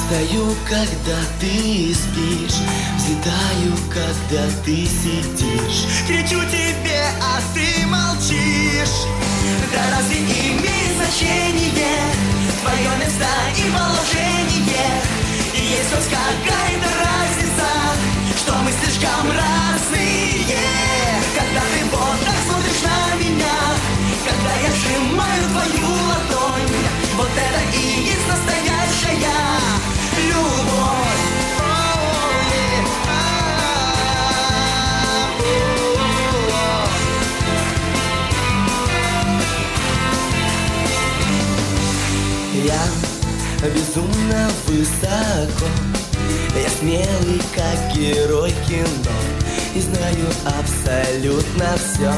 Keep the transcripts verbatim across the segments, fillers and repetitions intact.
Встаю, когда ты спишь, взлетаю, когда ты сидишь. Кричу тебе, а ты молчишь. Да разве имеет значение твое место и положение? И есть хоть какая-то разница, что мы слишком разные. Когда ты вот так смотришь на меня, когда я сжимаю твою ладонь, вот это и есть настоящая любовь. Я безумно высоко, я смелый, как герой кино, и знаю абсолютно все.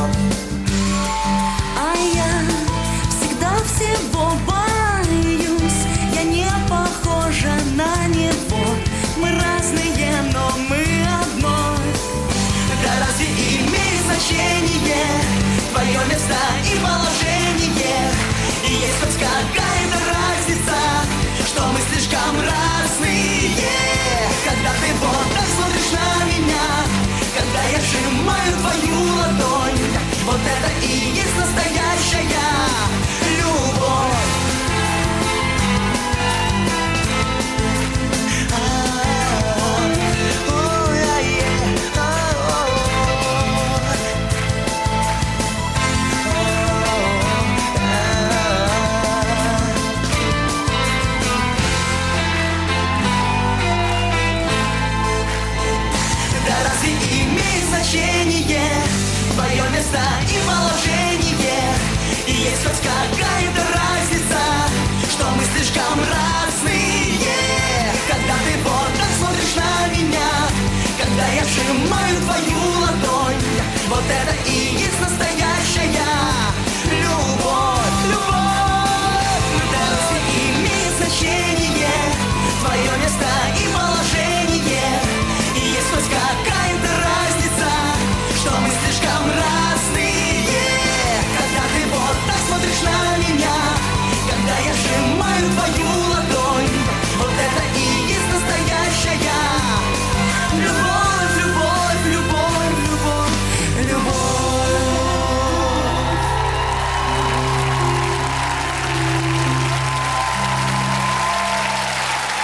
А я всегда всего боюсь, я не похожа на него. Мы разные, но мы одно. Да разве имеет значение твое место и положение? И есть хоть какая-то разница, что мы слишком разные.